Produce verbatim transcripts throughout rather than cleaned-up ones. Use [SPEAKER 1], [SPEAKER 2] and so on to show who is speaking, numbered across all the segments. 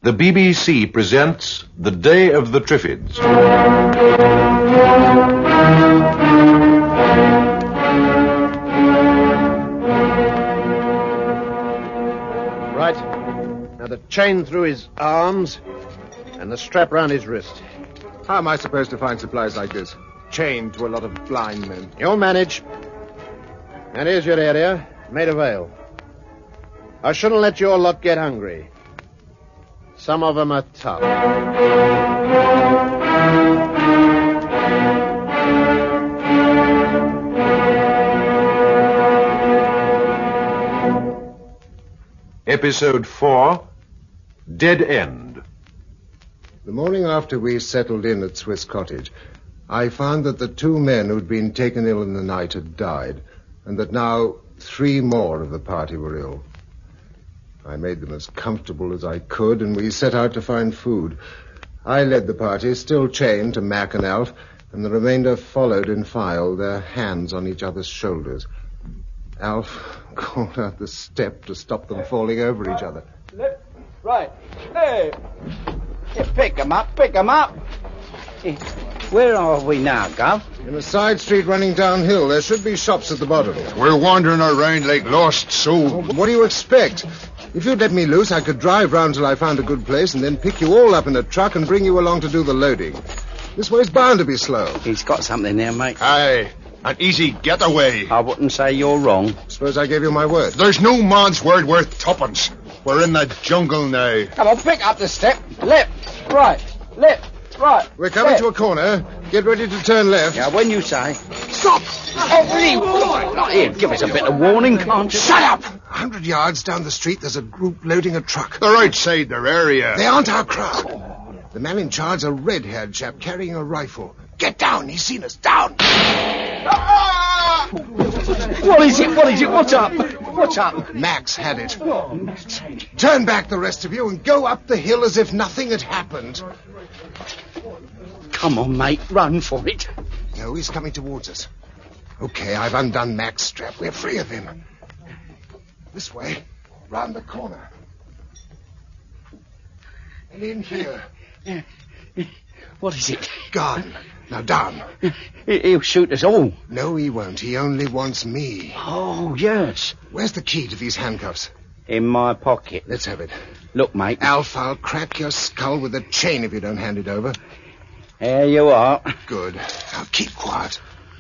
[SPEAKER 1] the B B C presents The Day of the Triffids.
[SPEAKER 2] Right. Now the chain through his arms and the strap round his wrist.
[SPEAKER 3] How am I supposed to find supplies like this? Chained to a lot of blind men.
[SPEAKER 2] You'll manage. And here's your area, made of ale. I shouldn't let your lot get hungry. Some of them are tough.
[SPEAKER 1] Episode four, Dead End.
[SPEAKER 3] The morning after we settled in at Swiss Cottage, I found that the two men who'd been taken ill in the night had died, and that now three more of the party were ill. I made them as comfortable as I could, and we set out to find food. I led the party, still chained to Mac and Alf, and the remainder followed in file, their hands on each other's shoulders. Alf called out the step to stop them falling over each other.
[SPEAKER 4] Left, right, hey! Yeah, pick 'em up, pick 'em up. Yeah. Where are we now, Gov?
[SPEAKER 3] In a side street running downhill. There should be shops at the bottom.
[SPEAKER 5] We're wandering around like lost souls.
[SPEAKER 3] What do you expect? If you'd let me loose, I could drive round till I found a good place and then pick you all up in a truck and bring you along to do the loading. This way's bound to be slow.
[SPEAKER 4] He's got something there, mate.
[SPEAKER 5] Aye, an easy getaway.
[SPEAKER 4] I wouldn't say you're wrong.
[SPEAKER 3] Suppose I gave you my word.
[SPEAKER 5] There's no man's word worth tuppence. We're in the jungle now.
[SPEAKER 4] Come on, pick up the step. Left, right, left, right.
[SPEAKER 3] We're coming
[SPEAKER 4] left.
[SPEAKER 3] to a corner. Get ready to turn left.
[SPEAKER 4] Yeah, when you say.
[SPEAKER 3] Stop!
[SPEAKER 4] Oh, really? Not here. Give us a bit of warning, can't you?
[SPEAKER 3] Shut up! A hundred yards down the street, there's a group loading a truck.
[SPEAKER 5] They're outside their area.
[SPEAKER 3] They aren't our crowd. The man in charge, a red-haired chap carrying a rifle. Get down! He's seen us. Down!
[SPEAKER 4] What is it? What is it? What's up? What's up?
[SPEAKER 3] Max had it. Turn back, the rest of you, and go up the hill as if nothing had happened.
[SPEAKER 4] Come on, mate. Run for it.
[SPEAKER 3] No, he's coming towards us. Okay, I've undone Mac's strap. We're free of him. This way. Round the corner. And in here.
[SPEAKER 4] What is it?
[SPEAKER 3] Garden. Now down.
[SPEAKER 4] He'll shoot us all.
[SPEAKER 3] No, he won't. He only wants me.
[SPEAKER 4] Oh, yes.
[SPEAKER 3] Where's the key to these handcuffs?
[SPEAKER 4] In my pocket.
[SPEAKER 3] Let's have it.
[SPEAKER 4] Look, mate.
[SPEAKER 3] Alf, I'll crack your skull with a chain if you don't hand it over.
[SPEAKER 4] There you are.
[SPEAKER 3] Good. Now keep quiet.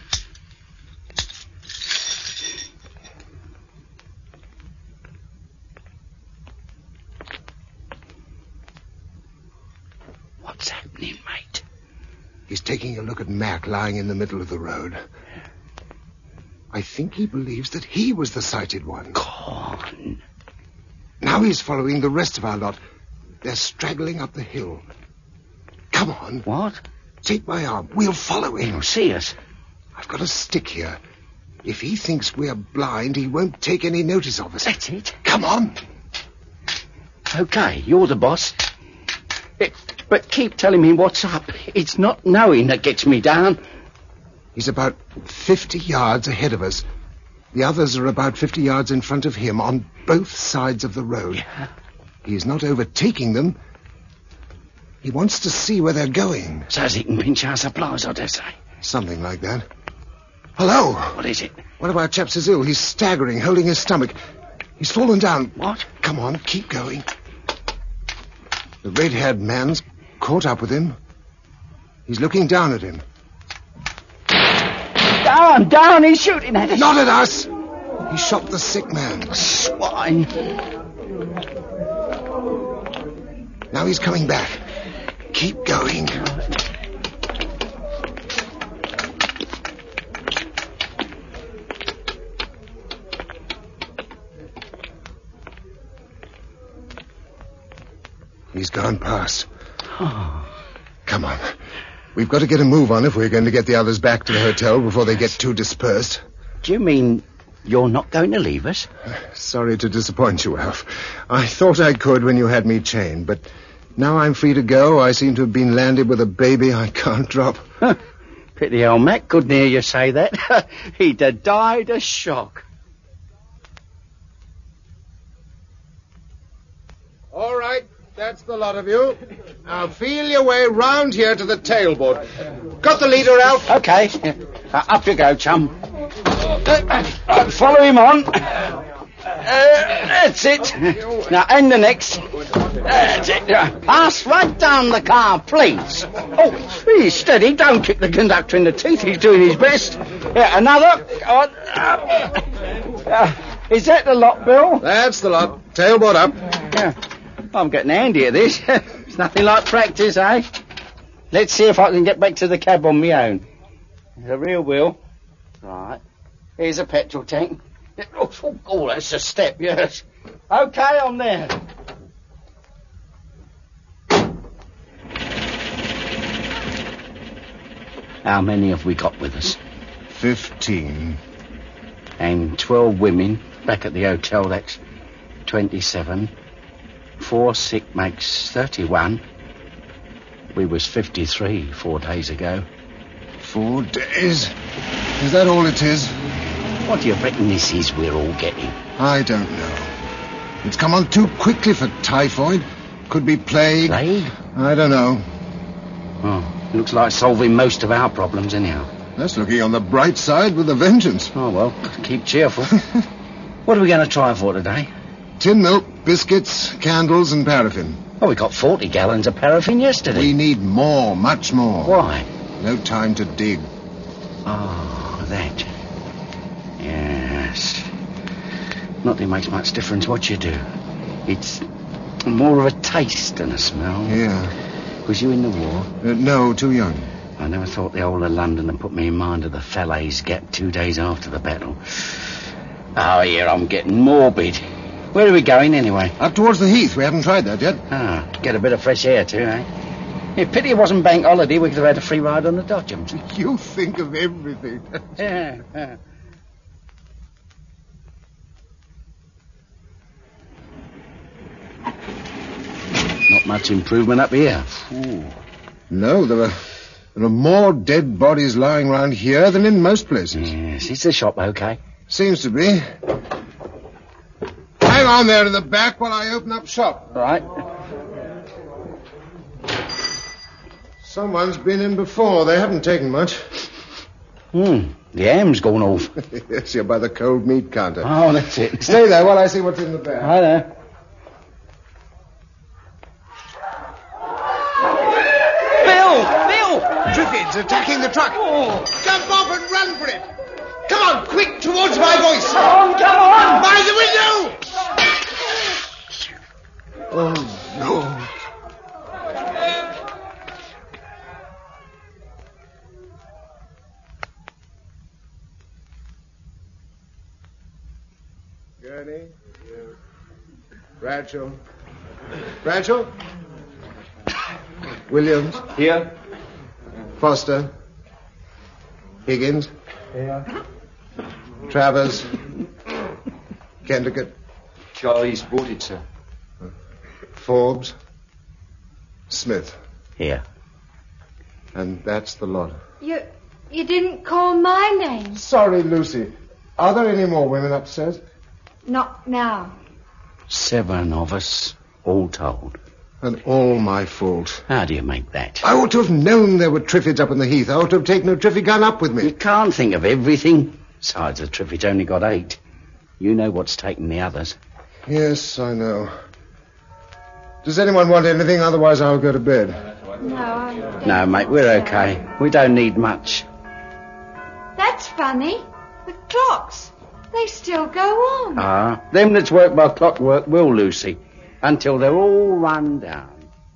[SPEAKER 4] What's happening, mate?
[SPEAKER 3] He's taking a look at Mac lying in the middle of the road. I think he believes that he was the sighted one.
[SPEAKER 4] Gone.
[SPEAKER 3] Now he's following the rest of our lot. They're straggling up the hill. Come on.
[SPEAKER 4] What?
[SPEAKER 3] Take my arm. We'll follow him.
[SPEAKER 4] He'll see us.
[SPEAKER 3] I've got a stick here. If he thinks we're blind, he won't take any notice of us.
[SPEAKER 4] That's it.
[SPEAKER 3] Come on.
[SPEAKER 4] Okay, you're the boss. It, but keep telling me what's up. It's not knowing that gets me down.
[SPEAKER 3] He's about fifty yards ahead of us. The others are about fifty yards in front of him on both sides of the road.
[SPEAKER 4] Yeah.
[SPEAKER 3] He's not overtaking them. He wants to see where they're going.
[SPEAKER 4] So as he can pinch our supplies, I dare say.
[SPEAKER 3] Something like that. Hello.
[SPEAKER 4] What is it?
[SPEAKER 3] One of our chaps is ill. He's staggering, holding his stomach. He's fallen down.
[SPEAKER 4] What?
[SPEAKER 3] Come on, keep going. The red-haired man's caught up with him. He's looking down at him.
[SPEAKER 4] Down, down, he's shooting at us.
[SPEAKER 3] Not at us. He shot the sick man.
[SPEAKER 4] Swine.
[SPEAKER 3] Now he's coming back. Keep going. He's gone past.
[SPEAKER 4] Oh.
[SPEAKER 3] Come on. We've got to get a move on if we're going to get the others back to the hotel before they get too dispersed.
[SPEAKER 4] Do you mean you're not going to leave us?
[SPEAKER 3] Sorry to disappoint you, Alf. I thought I could when you had me chained, but now I'm free to go. I seem to have been landed with a baby I can't drop.
[SPEAKER 4] Pity old Mac couldn't hear you say that. He'd have died of shock.
[SPEAKER 3] All right. That's the lot of you. Now feel your way round here to the tailboard. Got the leader out?
[SPEAKER 4] Okay. Uh, up you go, chum. Uh, uh, follow him on. Uh, that's it. Now, and the next. That's it. Uh, pass right down the car, please. Oh, he's steady. Don't kick the conductor in the teeth. He's doing his best. Yeah, another. Go on. Uh, uh, is that the lot, Bill?
[SPEAKER 3] That's the lot. Tailboard up.
[SPEAKER 4] Yeah. I'm getting handy at this. It's nothing like practice, eh? Let's see if I can get back to the cab on my own. There's a rear wheel. Right. Here's a petrol tank. Oh, oh, that's a step, yes. Okay, I'm there. How many have we got with us?
[SPEAKER 3] Fifteen.
[SPEAKER 4] And twelve women back at the hotel. That's twenty-seven. Four sick makes thirty-one. We was fifty-three four days ago.
[SPEAKER 3] Four days? Is that all it is?
[SPEAKER 4] What do you reckon this is we're all getting?
[SPEAKER 3] I don't know. It's come on too quickly for typhoid. Could be plague.
[SPEAKER 4] Plague?
[SPEAKER 3] I don't know.
[SPEAKER 4] Oh, looks like solving most of our problems anyhow.
[SPEAKER 3] That's looking on the bright side with a vengeance.
[SPEAKER 4] Oh, well, keep cheerful. What are we going to try for today?
[SPEAKER 3] Tin milk, biscuits, candles, and paraffin.
[SPEAKER 4] Oh, we got forty gallons of paraffin yesterday.
[SPEAKER 3] We need more, much more.
[SPEAKER 4] Why?
[SPEAKER 3] No time to dig.
[SPEAKER 4] Oh, that. Yes. Not that it makes much difference what you do. It's more of a taste than a smell.
[SPEAKER 3] Yeah.
[SPEAKER 4] Was you in the war?
[SPEAKER 3] Uh, no, too young.
[SPEAKER 4] I never thought the whole of London had put me in mind of the Falaise Gap two days after the battle. Oh, yeah, I'm getting morbid. Where are we going, anyway?
[SPEAKER 3] Up towards the Heath. We haven't tried that yet.
[SPEAKER 4] Ah, get a bit of fresh air, too, eh? Yeah, pity it wasn't bank holiday. We could have had a free ride on the Dodgems.
[SPEAKER 3] You think of everything.
[SPEAKER 4] Yeah, yeah. Not much improvement up here. Ooh.
[SPEAKER 3] No, there are, there are more dead bodies lying around here than in most places.
[SPEAKER 4] Yes, is the shop okay?
[SPEAKER 3] Seems to be. Hang on there in the back while I open up shop.
[SPEAKER 4] All right.
[SPEAKER 3] Someone's been in before. They haven't taken much.
[SPEAKER 4] Hmm, the ham's gone off.
[SPEAKER 3] Yes, you're by the cold meat counter.
[SPEAKER 4] Oh, that's it.
[SPEAKER 3] Stay there while I see what's in the bag.
[SPEAKER 4] Hi there.
[SPEAKER 3] Triffids attacking the truck. Oh. Jump off and run for it. Come on, quick, towards my voice.
[SPEAKER 4] Come on, come on.
[SPEAKER 3] By the window. Oh, no. Gurney. Bradshaw. Bradshaw. Williams.
[SPEAKER 4] Here.
[SPEAKER 3] Foster. Higgins.
[SPEAKER 4] Here.
[SPEAKER 3] Travers. Kendrick.
[SPEAKER 6] Charlie's brought it, sir.
[SPEAKER 3] Forbes. Smith.
[SPEAKER 4] Here.
[SPEAKER 3] And that's the lot.
[SPEAKER 7] You you didn't call my name.
[SPEAKER 3] Sorry, Lucy. Are there any more women upstairs?
[SPEAKER 7] Not now.
[SPEAKER 4] Seven of us, all told.
[SPEAKER 3] And all my fault.
[SPEAKER 4] How do you make that?
[SPEAKER 3] I ought to have known there were Triffids up in the Heath. I ought to have taken a Triffid gun up with me.
[SPEAKER 4] You can't think of everything. Besides, the Triffid's only got eight. You know what's taken the others.
[SPEAKER 3] Yes, I know. Does anyone want anything? Otherwise, I'll go to bed.
[SPEAKER 7] No, I don't.
[SPEAKER 4] No, mate, we're okay. We don't need much.
[SPEAKER 7] That's funny. The clocks, they still go on.
[SPEAKER 4] Ah, them that's work by clockwork will, Lucy, until they're all run down.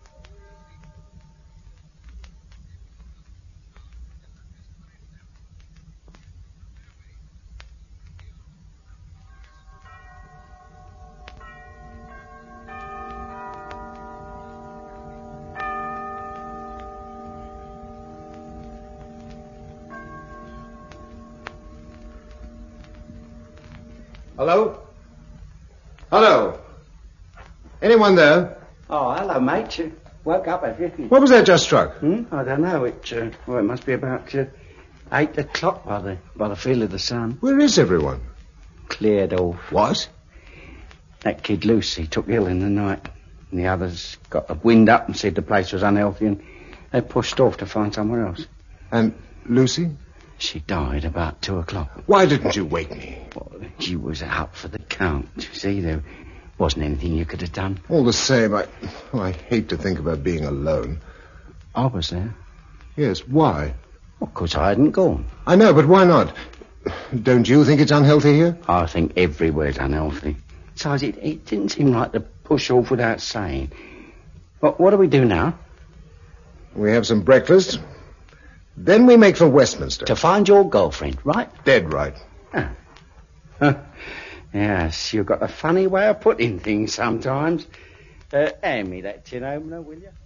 [SPEAKER 3] Hello? Hello? Anyone there?
[SPEAKER 4] Oh, hello, mate. You woke up, have you?
[SPEAKER 3] What was that just struck?
[SPEAKER 4] Hmm? I don't know. It, uh, well, it must be about uh, eight o'clock by the by the feel of the sun.
[SPEAKER 3] Where is everyone?
[SPEAKER 4] Cleared off.
[SPEAKER 3] What?
[SPEAKER 4] That kid Lucy took ill in the night. And the others got the wind up and said the place was unhealthy, and they pushed off to find somewhere else.
[SPEAKER 3] And Lucy?
[SPEAKER 4] She died about two o'clock.
[SPEAKER 3] Why didn't you wake me?
[SPEAKER 4] Well, you was out for the count. You see, there wasn't anything you could have done.
[SPEAKER 3] All the same, I, oh, I hate to think about being alone.
[SPEAKER 4] I was there.
[SPEAKER 3] Yes, why?
[SPEAKER 4] Well, because I hadn't gone.
[SPEAKER 3] I know, but why not? Don't you think it's unhealthy here?
[SPEAKER 4] I think everywhere's unhealthy. Besides, it, it didn't seem right to push off without saying. Well, what do we do now?
[SPEAKER 3] We have some breakfast. Then we make for Westminster.
[SPEAKER 4] To find your girlfriend, right?
[SPEAKER 3] Dead right.
[SPEAKER 4] Ah. Huh. Yes, you've got a funny way of putting things sometimes. Uh, hand me that tin opener, will you?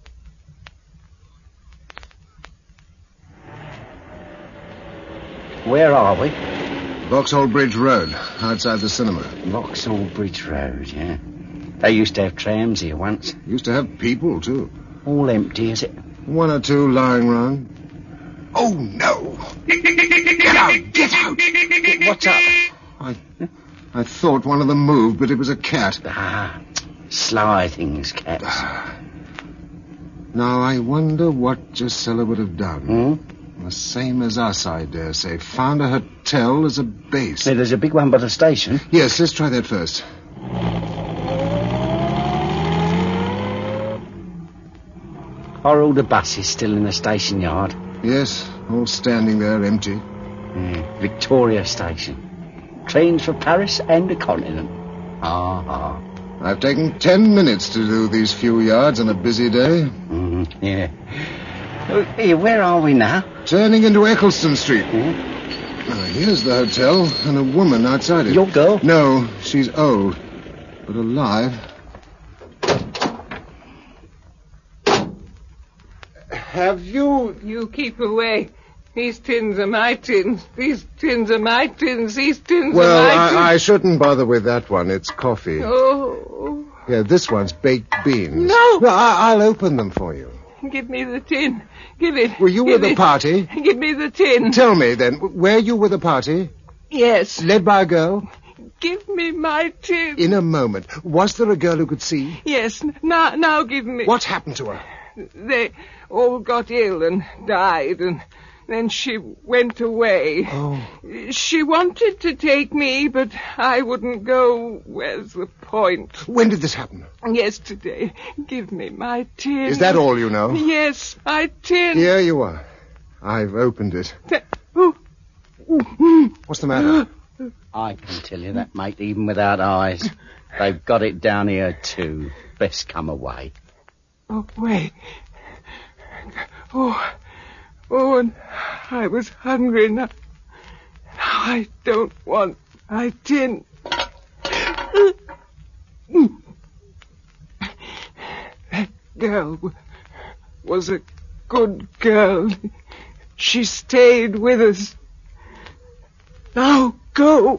[SPEAKER 4] Where are we?
[SPEAKER 3] Vauxhall Bridge Road, outside the cinema.
[SPEAKER 4] Vauxhall Bridge Road, yeah. They used to have trams here once.
[SPEAKER 3] Used to have people, too.
[SPEAKER 4] All empty, is it?
[SPEAKER 3] One or two lying round. Oh, no! Get out! Get out!
[SPEAKER 4] What's up?
[SPEAKER 3] I, I thought one of them moved, but it was a cat.
[SPEAKER 4] Ah, sly things, cats.
[SPEAKER 3] Now, I wonder what Gisela would have done.
[SPEAKER 4] Hmm?
[SPEAKER 3] The same as us, I dare say. Found a hotel as a base.
[SPEAKER 4] Hey, there's a big one by the station.
[SPEAKER 3] Yes, let's try that first.
[SPEAKER 4] Are all the buses still in the station yard?
[SPEAKER 3] Yes, all standing there, empty.
[SPEAKER 4] Yeah, Victoria Station. Trains for Paris and the continent. Ah, ah.
[SPEAKER 3] I've taken ten minutes to do these few yards on a busy day.
[SPEAKER 4] Mm, yeah. Oh, here, where are we now?
[SPEAKER 3] Turning into Eccleston Street.
[SPEAKER 4] Hmm?
[SPEAKER 3] Now, here's the hotel and a woman outside it.
[SPEAKER 4] Your girl?
[SPEAKER 3] No, she's old, but alive. Have you...
[SPEAKER 8] You keep away. These tins are my tins. These tins are my tins. These tins
[SPEAKER 3] Well,
[SPEAKER 8] are my tins.
[SPEAKER 3] I, I shouldn't bother with that one. It's coffee.
[SPEAKER 8] Oh.
[SPEAKER 3] Yeah, this one's baked beans.
[SPEAKER 8] No.
[SPEAKER 3] No, I, I'll open them for you.
[SPEAKER 8] Give me the tin. Give it.
[SPEAKER 3] Were you
[SPEAKER 8] Give
[SPEAKER 3] with the
[SPEAKER 8] it.
[SPEAKER 3] party?
[SPEAKER 8] Give me the tin.
[SPEAKER 3] Tell me, then, were you with the party?
[SPEAKER 8] Yes.
[SPEAKER 3] Led by a girl?
[SPEAKER 8] Give me my tin.
[SPEAKER 3] In a moment. Was there a girl who could see?
[SPEAKER 8] Yes. Now, now give me.
[SPEAKER 3] What happened to her?
[SPEAKER 8] They all got ill and died, and then she went away.
[SPEAKER 3] Oh.
[SPEAKER 8] She wanted to take me, but I wouldn't go. Where's the point?
[SPEAKER 3] When did this happen?
[SPEAKER 8] Yesterday. Give me my tin.
[SPEAKER 3] Is that all you know?
[SPEAKER 8] Yes, my tin.
[SPEAKER 3] Here you are. I've opened it.
[SPEAKER 8] Th- oh.
[SPEAKER 3] What's the matter?
[SPEAKER 4] I can tell you that, mate, even without eyes. They've got it down here, too. Best come away.
[SPEAKER 8] Oh, wait. Oh, oh, and I was hungry. Now, now I don't want my tin. That girl w- was a good girl. She stayed with us. Now go.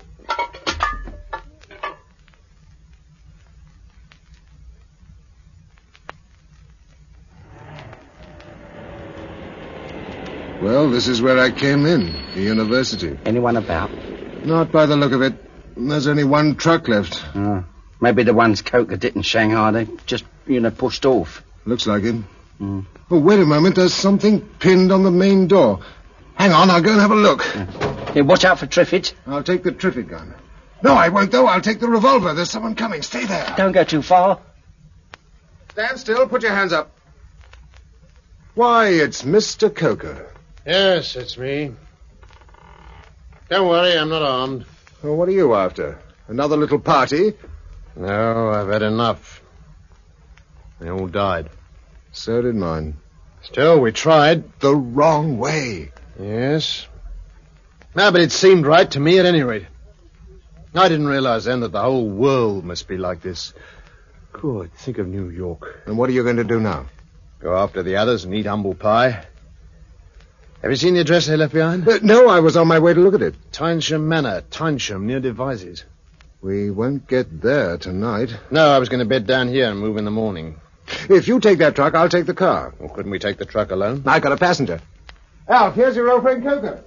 [SPEAKER 3] Well, this is where I came in, the university.
[SPEAKER 4] Anyone about?
[SPEAKER 3] Not by the look of it. There's only one truck left.
[SPEAKER 4] Uh, maybe the ones Coker did in Shanghai, they just, you know, pushed off.
[SPEAKER 3] Looks like it.
[SPEAKER 4] Mm.
[SPEAKER 3] Oh, wait a moment. There's something pinned on the main door. Hang on, I'll go and have a look.
[SPEAKER 4] Yeah. Hey, watch out for Triffitt.
[SPEAKER 3] I'll take the Triffitt gun. No, I won't, though. I'll take the revolver. There's someone coming. Stay there.
[SPEAKER 4] Don't go too far.
[SPEAKER 3] Stand still. Put your hands up. Why, it's Mister Coker.
[SPEAKER 2] Yes, it's me. Don't worry, I'm not armed.
[SPEAKER 3] Well, what are you after? Another little party?
[SPEAKER 2] No, I've had enough. They all died.
[SPEAKER 3] So did mine.
[SPEAKER 2] Still, we tried.
[SPEAKER 3] The wrong way.
[SPEAKER 2] Yes. No, but it seemed right to me at any rate. I didn't realize then that the whole world must be like this. Good, think of New York.
[SPEAKER 3] And what are you going to do now?
[SPEAKER 2] Go after the others and eat humble pie. Have you seen the address they left behind?
[SPEAKER 3] Uh, no, I was on my way to look at it.
[SPEAKER 2] Tynesham Manor, Tynesham, near Devizes.
[SPEAKER 3] We won't get there tonight.
[SPEAKER 2] No, I was going to bed down here and move in the morning.
[SPEAKER 3] If you take that truck, I'll take the car.
[SPEAKER 2] Well, couldn't we take the truck alone?
[SPEAKER 3] I got a passenger. Alf, here's your old friend Coker.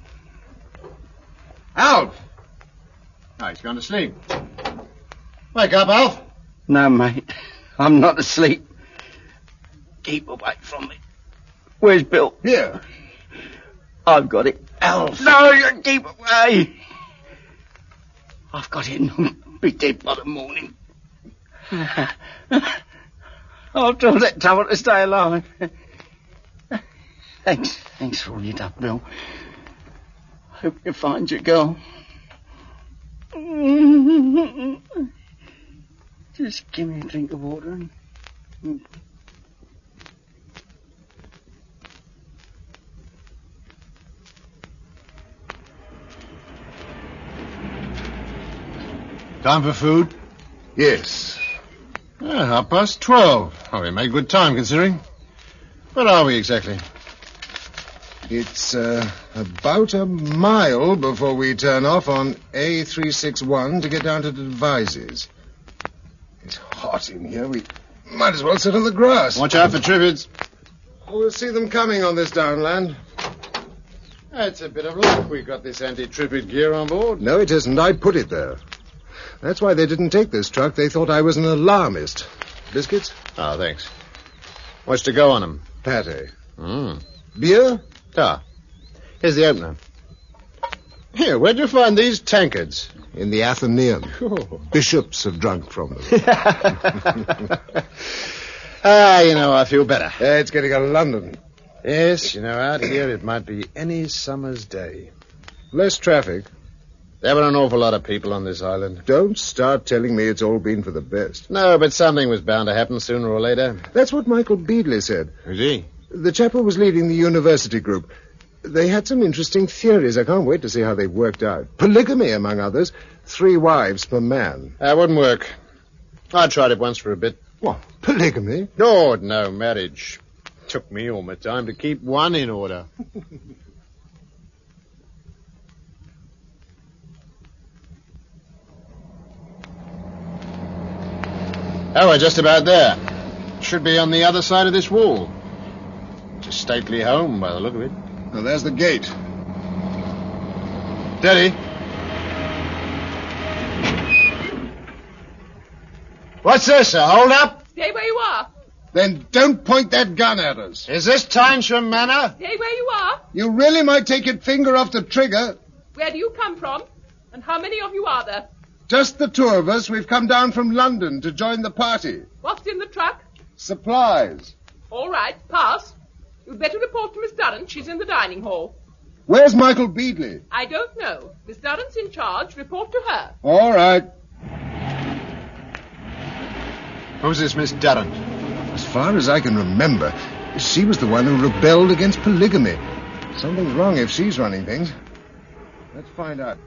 [SPEAKER 3] Alf!
[SPEAKER 2] Oh, he's gone to sleep. Wake up, Alf.
[SPEAKER 4] No, mate. I'm not asleep. Keep away from me. Where's Bill?
[SPEAKER 3] Here.
[SPEAKER 4] I've got it.
[SPEAKER 3] Alf.
[SPEAKER 4] No, you keep away. I've got it. I'll be dead by the morning. After all that trouble to stay alive. Thanks. Thanks for all you done, Bill. Hope you find your girl. Just give me a drink of water. And...
[SPEAKER 2] Time for food?
[SPEAKER 3] Yes.
[SPEAKER 2] Ah, half past twelve. Oh, we made good time, considering. Where are we exactly?
[SPEAKER 3] It's uh, about a mile before we turn off on A three sixty-one to get down to Devizes. It's hot in here. We might as well sit on the grass.
[SPEAKER 2] Watch out for triffids.
[SPEAKER 3] We'll see them coming on this downland.
[SPEAKER 2] It's a bit of luck we got this anti-triffid gear on board.
[SPEAKER 3] No, it isn't. I put it there. That's why they didn't take this truck. They thought I was an alarmist. Biscuits?
[SPEAKER 2] Oh, thanks. What's to go on them?
[SPEAKER 3] Pate.
[SPEAKER 2] Mm.
[SPEAKER 3] Beer?
[SPEAKER 2] Ah. Here's the opener. Here, where'd you find these tankards?
[SPEAKER 3] In the Athenaeum.
[SPEAKER 2] Oh.
[SPEAKER 3] Bishops have drunk from them.
[SPEAKER 2] Ah, you know, I feel better.
[SPEAKER 3] Uh, it's getting a London.
[SPEAKER 2] Yes, you know, out here it might be any summer's day.
[SPEAKER 3] Less traffic.
[SPEAKER 2] There were an awful lot of people on this island.
[SPEAKER 3] Don't start telling me it's all been for the best.
[SPEAKER 2] No, but something was bound to happen sooner or later.
[SPEAKER 3] That's what Michael Beadley said.
[SPEAKER 2] Is he?
[SPEAKER 3] The chap who was leading the university group. They had some interesting theories. I can't wait to see how they worked out. Polygamy, among others. Three wives per man.
[SPEAKER 2] That wouldn't work. I tried it once for a bit.
[SPEAKER 3] What? Polygamy?
[SPEAKER 2] No, no, marriage. Took me all my time to keep one in order. Oh, we're just about there. Should be on the other side of this wall. It's a stately home by the look of it.
[SPEAKER 3] Well, there's the gate.
[SPEAKER 2] Steady. What's this, a hold-up?
[SPEAKER 8] Stay where you are.
[SPEAKER 3] Then don't point that gun at us.
[SPEAKER 2] Is this Tynesham Manor?
[SPEAKER 8] Stay where you are.
[SPEAKER 3] You really might take your finger off the trigger.
[SPEAKER 8] Where do you come from? And how many of you are there?
[SPEAKER 3] Just the two of us. We've come down from London to join the party.
[SPEAKER 8] What's in the truck?
[SPEAKER 3] Supplies.
[SPEAKER 8] All right, pass. You'd better report to Miss Durrant. She's in the dining hall.
[SPEAKER 3] Where's Michael Beadley?
[SPEAKER 8] I don't know. Miss Durrant's in charge. Report to her.
[SPEAKER 3] All right.
[SPEAKER 2] Who's this Miss Durrant?
[SPEAKER 3] As far as I can remember, she was the one who rebelled against polygamy. Something's wrong if she's running things. Let's find out.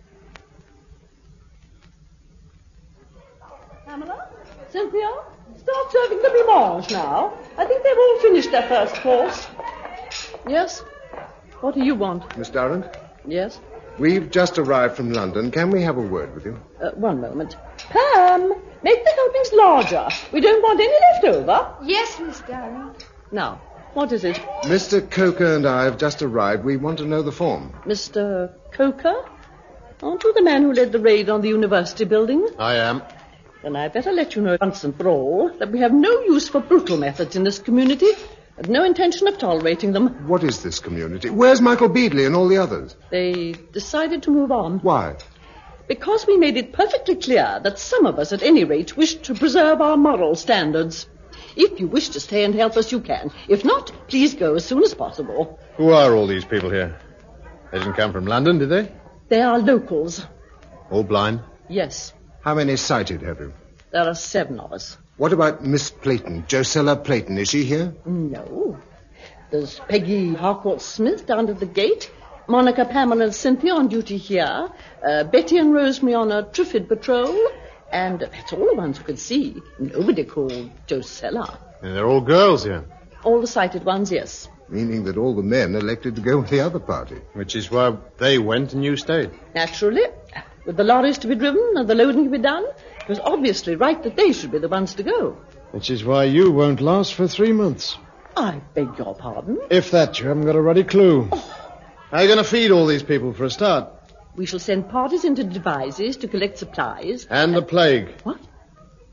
[SPEAKER 9] Pamela? Cynthia? Start serving the blancmange now. I think they've all finished their first course. Yes? What do you want?
[SPEAKER 3] Miss Durrant?
[SPEAKER 9] Yes?
[SPEAKER 3] We've just arrived from London. Can we have a word with you?
[SPEAKER 9] Uh, one moment. Pam, make the helpings larger. We don't want any left over.
[SPEAKER 7] Yes, Miss Durrant.
[SPEAKER 9] Now, what is it?
[SPEAKER 3] Mister Coker and I have just arrived. We want to know the form.
[SPEAKER 9] Mister Coker? Aren't you the man who led the raid on the university building?
[SPEAKER 2] I am.
[SPEAKER 9] Then I'd better let you know once and for all that we have no use for brutal methods in this community and no intention of tolerating them.
[SPEAKER 3] What is this community? Where's Michael Beadley and all the others?
[SPEAKER 9] They decided to move on.
[SPEAKER 3] Why?
[SPEAKER 9] Because we made it perfectly clear that some of us, at any rate, wish to preserve our moral standards. If you wish to stay and help us, you can. If not, please go as soon as possible.
[SPEAKER 2] Who are all these people here? They didn't come from London, did they?
[SPEAKER 9] They are locals.
[SPEAKER 2] All blind?
[SPEAKER 9] Yes.
[SPEAKER 3] How many sighted have you?
[SPEAKER 9] There are seven of us.
[SPEAKER 3] What about Miss Playton, Josella Playton? Is she here?
[SPEAKER 9] No. There's Peggy Harcourt-Smith down at the gate, Monica, Pamela, and Cynthia on duty here, uh, Betty and Rosemary on a Triffid patrol, and that's all the ones who can see. Nobody called Josella.
[SPEAKER 2] And they're all girls here.
[SPEAKER 9] All the sighted ones, yes.
[SPEAKER 3] Meaning that all the men elected to go with the other party.
[SPEAKER 2] Which is why they went and you stayed.
[SPEAKER 9] Naturally. With the lorries to be driven and the loading to be done, it was obviously right that they should be the ones to go.
[SPEAKER 2] Which is why you won't last for three months.
[SPEAKER 9] I beg your pardon?
[SPEAKER 2] If that, you haven't got a ruddy clue. Oh. How are you going to feed all these people for a start?
[SPEAKER 9] We shall send parties into Devizes to collect supplies.
[SPEAKER 2] And the plague.
[SPEAKER 9] What?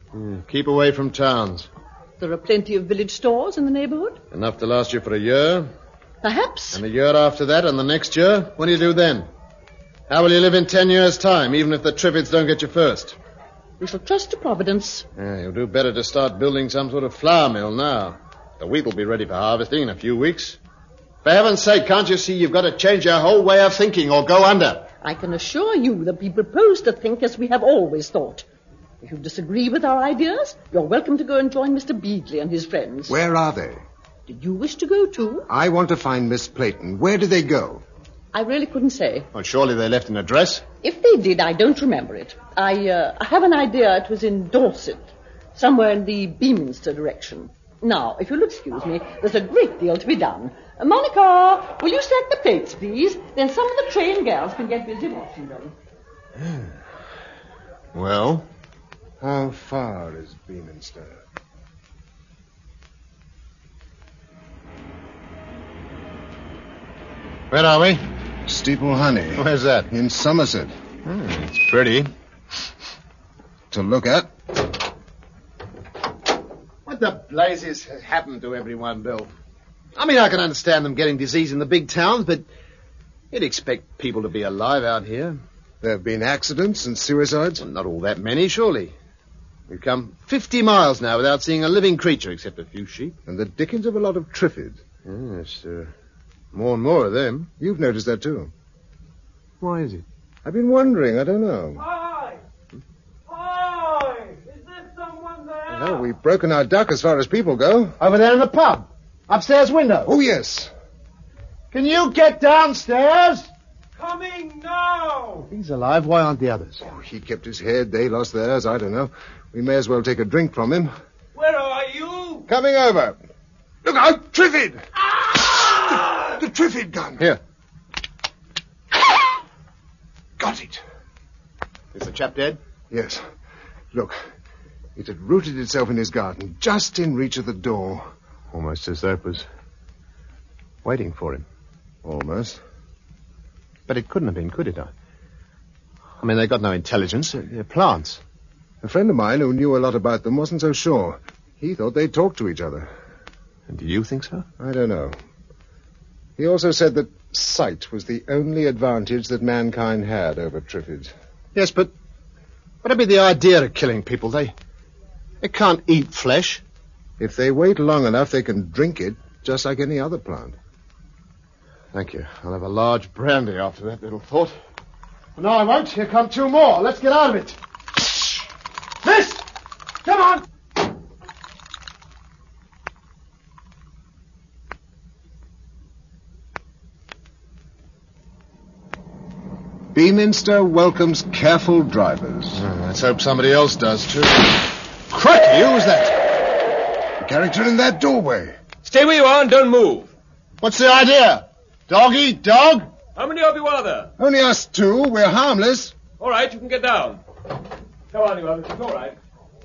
[SPEAKER 2] Mm, keep away from towns.
[SPEAKER 9] There are plenty of village stores in the neighborhood.
[SPEAKER 2] Enough to last you for a year.
[SPEAKER 9] Perhaps.
[SPEAKER 2] And a year after that, and the next year, what do you do then? How will you live in ten years' time, even if the Triffids don't get you first?
[SPEAKER 9] We shall trust to Providence.
[SPEAKER 2] Yeah, you'll do better to start building some sort of flour mill now. The wheat will be ready for harvesting in a few weeks. For heaven's sake, can't you see you've got to change your whole way of thinking or go under?
[SPEAKER 9] I can assure you that we propose to think as we have always thought. If you disagree with our ideas, you're welcome to go and join Mister Beadley and his friends.
[SPEAKER 3] Where are they?
[SPEAKER 9] Did you wish to go too?
[SPEAKER 3] I want to find Miss Playton. Where did they go?
[SPEAKER 9] I really couldn't say.
[SPEAKER 2] Well, surely they left an address.
[SPEAKER 9] If they did, I don't remember it. I, uh, I have an idea it was in Dorset, somewhere in the Beaminster direction. Now, if you'll excuse me, there's a great deal to be done. Uh, Monica, will you set the plates, please? Then some of the train girls can get busy washing them.
[SPEAKER 2] Well?
[SPEAKER 3] How far is Beaminster?
[SPEAKER 2] Where are we?
[SPEAKER 3] Steeple Honey.
[SPEAKER 2] Where's that?
[SPEAKER 3] In Somerset.
[SPEAKER 2] Hmm, it's pretty.
[SPEAKER 3] To look at.
[SPEAKER 2] What the blazes has happened to everyone, Bill? I mean, I can understand them getting disease in the big towns, but you'd expect people to be alive out here.
[SPEAKER 3] There have been accidents and suicides.
[SPEAKER 2] Well, not all that many, surely. We've come fifty miles now without seeing a living creature except a few sheep.
[SPEAKER 3] And the dickens of a lot of Triffids.
[SPEAKER 2] Yes, uh, more and more of them.
[SPEAKER 3] You've noticed that too.
[SPEAKER 2] Why is it?
[SPEAKER 3] I've been wondering. I don't know.
[SPEAKER 8] Hi! Hi! Is there someone there?
[SPEAKER 3] Well, we've broken our duck as far as people go.
[SPEAKER 2] Over there in the pub. Upstairs window.
[SPEAKER 3] Oh, yes.
[SPEAKER 2] Can you get downstairs?
[SPEAKER 8] Coming now!
[SPEAKER 2] He's alive. Why aren't the others?
[SPEAKER 3] Oh, he kept his head. They lost theirs. I don't know. We may as well take a drink from him.
[SPEAKER 8] Where are you?
[SPEAKER 3] Coming over. Look out! Triffid! Ah! The, the Triffid gun.
[SPEAKER 2] Here.
[SPEAKER 3] Got it.
[SPEAKER 2] Is the chap dead?
[SPEAKER 3] Yes. Look. It had rooted itself in his garden, just in reach of the door.
[SPEAKER 2] Almost as though it was waiting for him.
[SPEAKER 3] Almost.
[SPEAKER 2] But it couldn't have been, could it? I mean, they've got no intelligence. They're plants.
[SPEAKER 3] A friend of mine who knew a lot about them wasn't so sure. He thought they talked to each other.
[SPEAKER 2] And do you think so?
[SPEAKER 3] I don't know. He also said that sight was the only advantage that mankind had over Triffids.
[SPEAKER 2] Yes, but what'd be the idea of killing people? They, they can't eat flesh.
[SPEAKER 3] If they wait long enough, they can drink it, just like any other plant.
[SPEAKER 2] Thank you. I'll have a large brandy after that little thought. No, I won't. Here come two more. Let's get out of it. Miss! Come on!
[SPEAKER 3] Beaminster welcomes careful drivers.
[SPEAKER 2] Oh, let's hope somebody else does, too. Cracky, who was that?
[SPEAKER 3] The character in that doorway.
[SPEAKER 10] Stay where you are and don't move.
[SPEAKER 2] What's the idea? Dog eat dog?
[SPEAKER 10] How many of you are there?
[SPEAKER 3] Only us two. We're harmless.
[SPEAKER 10] All right, you can get down. Come on, you others. It's all right.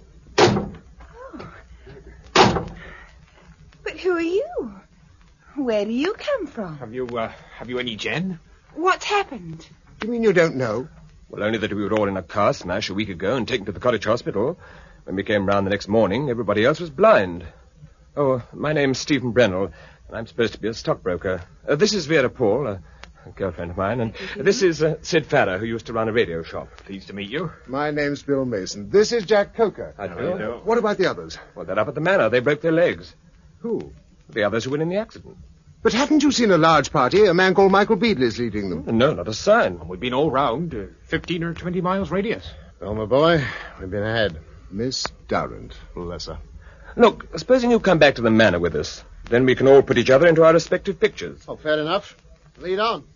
[SPEAKER 11] But who are you? Where do you come from?
[SPEAKER 12] Have you, uh, have you any gin?
[SPEAKER 11] What's happened?
[SPEAKER 3] You mean you don't know?
[SPEAKER 10] Well, only that we were all in a car smash a week ago and taken to the cottage hospital. When we came round the next morning, everybody else was blind. Oh, my name's Stephen Brennell, and I'm supposed to be a stockbroker. Uh, this is Vera Paul, a, a girlfriend of mine, and this is uh, Sid Farrer, who used to run a radio shop.
[SPEAKER 12] Pleased to meet you.
[SPEAKER 3] My name's Bill Mason. This is Jack Coker.
[SPEAKER 10] I do.
[SPEAKER 12] do.
[SPEAKER 3] What about the others?
[SPEAKER 10] Well, they're up at the manor. They broke their legs.
[SPEAKER 3] Who?
[SPEAKER 10] The others who were in the accident.
[SPEAKER 3] But haven't you seen a large party? A man called Michael Beadley's leading them.
[SPEAKER 10] No, not a sign.
[SPEAKER 12] We've been all round, uh, fifteen or twenty miles radius.
[SPEAKER 2] Well, my boy, we've been ahead.
[SPEAKER 3] Miss Durrant.
[SPEAKER 2] Bless her.
[SPEAKER 10] Look, supposing you come back to the manor with us. Then we can all put each other into our respective pictures.
[SPEAKER 2] Oh, fair enough. Lead on.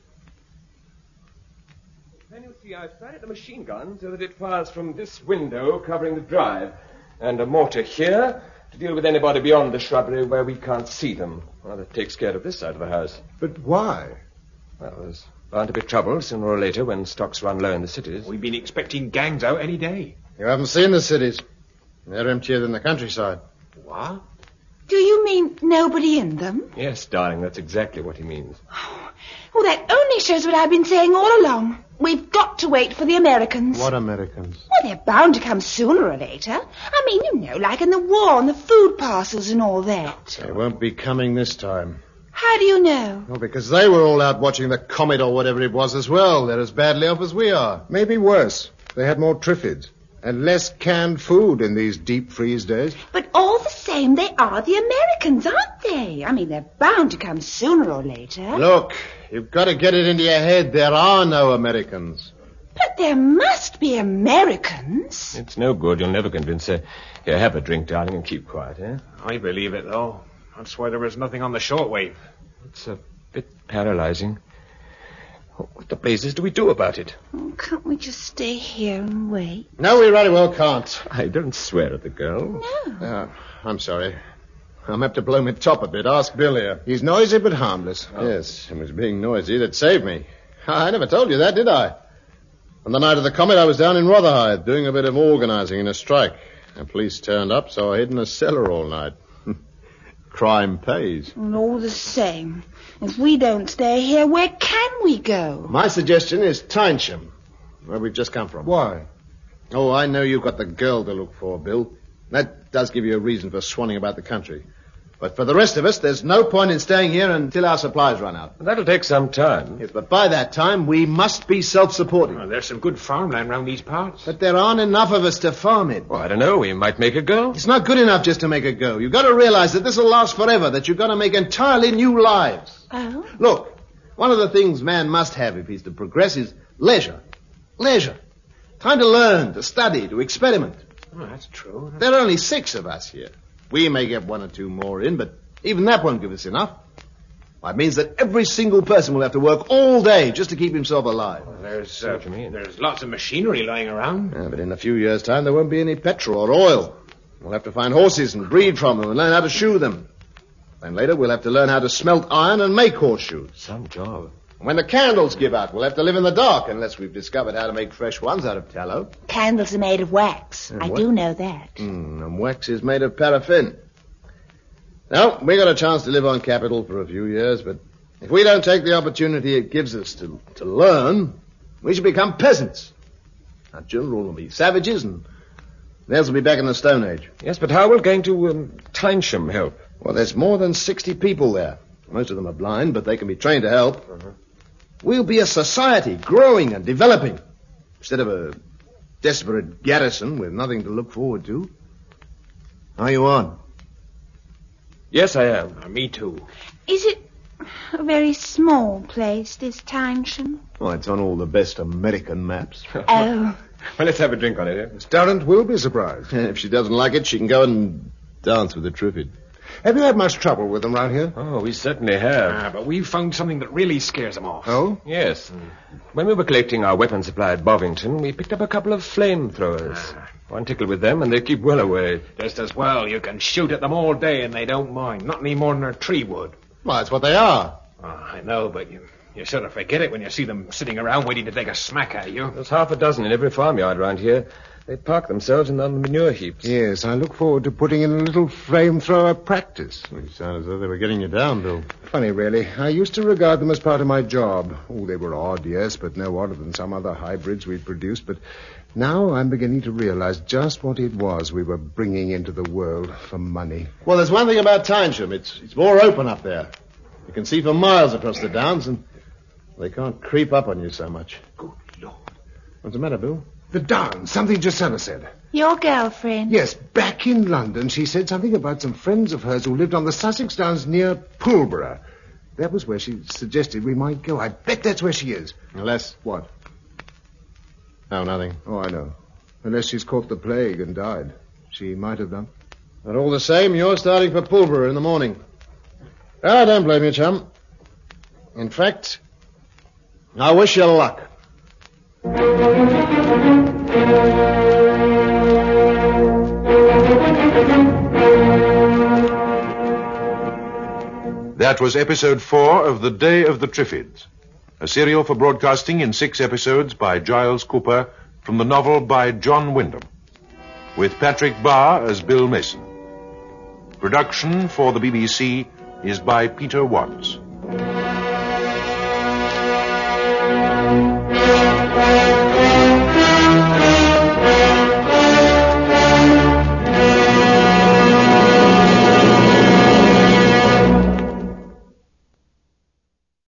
[SPEAKER 10] Then you see I've sighted the machine gun so that it fires from this window covering the drive. And a mortar here to deal with anybody beyond the shrubbery where we can't see them. Well, that takes care of this side of the house.
[SPEAKER 3] But why?
[SPEAKER 10] Well, there's bound to be trouble sooner or later when stocks run low in the cities.
[SPEAKER 12] We've been expecting gangs out any day.
[SPEAKER 2] You haven't seen the cities. They're emptier than the countryside.
[SPEAKER 12] What?
[SPEAKER 11] Do you mean nobody in them?
[SPEAKER 10] Yes, darling, that's exactly what he means.
[SPEAKER 11] Oh, Oh, that only shows what I've been saying all along. We've got to wait for the Americans.
[SPEAKER 2] What Americans?
[SPEAKER 11] Well, they're bound to come sooner or later. I mean, you know, like in the war and the food parcels and all that.
[SPEAKER 2] They won't be coming this time.
[SPEAKER 11] How do you know?
[SPEAKER 2] Well, because they were all out watching the comet or whatever it was as well. They're as badly off as we are.
[SPEAKER 3] Maybe worse. They had more triffids and less canned food in these deep freeze days.
[SPEAKER 11] But all the same, they are the Americans, aren't they? I mean, they're bound to come sooner or later.
[SPEAKER 2] Look, you've got to get it into your head. There are no Americans.
[SPEAKER 11] But there must be Americans.
[SPEAKER 10] It's no good. You'll never convince her. Here, have a drink, darling, and keep quiet, eh?
[SPEAKER 12] I believe it, though. That's why there was nothing on the shortwave.
[SPEAKER 10] It's a bit paralyzing. What the blazes do we do about it?
[SPEAKER 11] Oh, can't we just stay here and wait?
[SPEAKER 2] No, we very well can't.
[SPEAKER 10] I don't swear at the girl.
[SPEAKER 11] No.
[SPEAKER 2] Uh, I'm sorry. I'm apt to blow my top a bit. Ask Bill here.
[SPEAKER 3] He's noisy but harmless.
[SPEAKER 2] Oh. Yes, it was being noisy that saved me. I never told you that, did I? On the night of the comet, I was down in Rotherhithe doing a bit of organizing in a strike. The police turned up, so I hid in a cellar all night. Crime pays.
[SPEAKER 11] And all the same, if we don't stay here, where can we go?
[SPEAKER 2] My suggestion is Tynesham, where we've just come from.
[SPEAKER 3] Why?
[SPEAKER 2] Oh, I know you've got the girl to look for, Bill. That does give you a reason for swanning about the country. But for the rest of us, there's no point in staying here until our supplies run out.
[SPEAKER 10] That'll take some time.
[SPEAKER 2] Yes, but by that time, we must be self-supporting.
[SPEAKER 12] Well, there's some good farmland round these parts.
[SPEAKER 2] But there aren't enough of us to farm it.
[SPEAKER 10] Well, I don't know. We might make a go.
[SPEAKER 2] It's not good enough just to make a go. You've got to realize that this will last forever, that you've got to make entirely new lives.
[SPEAKER 11] Oh?
[SPEAKER 2] Look, one of the things man must have if he's to progress is leisure. Leisure. Time to learn, to study, to experiment.
[SPEAKER 12] Oh, that's true.
[SPEAKER 2] There are only six of us here. We may get one or two more in, but even that won't give us enough. Well, it means that every single person will have to work all day just to keep himself alive.
[SPEAKER 12] Well, there's, uh, there's lots of machinery lying around.
[SPEAKER 2] Yeah, but in a few years' time, there won't be any petrol or oil. We'll have to find horses and breed from them and learn how to shoe them. Then later, we'll have to learn how to smelt iron and make horseshoes.
[SPEAKER 10] Some job.
[SPEAKER 2] When the candles give out, we'll have to live in the dark unless we've discovered how to make fresh ones out of tallow.
[SPEAKER 11] Candles are made of wax.
[SPEAKER 2] And
[SPEAKER 11] I
[SPEAKER 2] what?
[SPEAKER 11] do know that.
[SPEAKER 2] Mm, and wax is made of paraffin. Now, we got a chance to live on capital for a few years, but if we don't take the opportunity it gives us to, to learn, we should become peasants. Our children will be savages, and theirs will be back in the Stone Age.
[SPEAKER 10] Yes, but how will going to um, Tynesham help?
[SPEAKER 2] Well, there's more than sixty people there. Most of them are blind, but they can be trained to help. Uh-huh. We'll be a society, growing and developing, instead of a desperate garrison with nothing to look forward to. Are you on?
[SPEAKER 10] Yes, I am.
[SPEAKER 12] Uh, me too.
[SPEAKER 11] Is it a very small place, this Tynesham?
[SPEAKER 2] Oh, it's on all the best American maps.
[SPEAKER 11] Oh.
[SPEAKER 10] Well, let's have a drink on it, eh?
[SPEAKER 3] Miss Durrant will be surprised.
[SPEAKER 2] If she doesn't like it, she can go and dance with the Triffid.
[SPEAKER 3] Have you had much trouble with them round here?
[SPEAKER 10] Oh, we certainly have.
[SPEAKER 12] Ah, but we've found something that really scares them off.
[SPEAKER 3] Oh?
[SPEAKER 10] Yes. When we were collecting our weapon supply at Bovington, we picked up a couple of flamethrowers.
[SPEAKER 12] Ah.
[SPEAKER 10] One tickled with them, and they keep well away.
[SPEAKER 12] Just as well. You can shoot at them all day, and they don't mind. Not any more than a tree would.
[SPEAKER 2] Well, that's what they are.
[SPEAKER 12] Oh, I know, but you, you sort of forget it when you see them sitting around waiting to take a smack at you.
[SPEAKER 10] There's half a dozen in every farmyard round here. They park themselves in the manure heaps.
[SPEAKER 3] Yes, I look forward to putting in a little flamethrower practice.
[SPEAKER 2] You sound as though they were getting you down, Bill.
[SPEAKER 3] Funny, really. I used to regard them as part of my job. Oh, they were odd, yes, but no odder than some other hybrids we'd produced. But now I'm beginning to realize just what it was we were bringing into the world for money.
[SPEAKER 2] Well, there's one thing about Tynesham. It's, it's more open up there. You can see for miles across the downs, and they can't creep up on you so much.
[SPEAKER 12] Good Lord.
[SPEAKER 2] What's the matter, Bill?
[SPEAKER 3] The Downs, something Gisela said.
[SPEAKER 11] Your girlfriend?
[SPEAKER 3] Yes, back in London, she said something about some friends of hers who lived on the Sussex Downs near Pulborough. That was where she suggested we might go. I bet that's where she is.
[SPEAKER 2] Unless...
[SPEAKER 3] What?
[SPEAKER 2] Oh, nothing.
[SPEAKER 3] Oh, I know. Unless she's caught the plague and died. She might have done.
[SPEAKER 2] But all the same, you're starting for Pulborough in the morning. Ah, don't blame you, chum. In fact, I wish you luck.
[SPEAKER 1] That was episode four of The Day of the Triffids, a serial for broadcasting in six episodes by Giles Cooper from the novel by John Wyndham, with Patrick Barr as Bill Mason. Production for the B B C is by Peter Watts.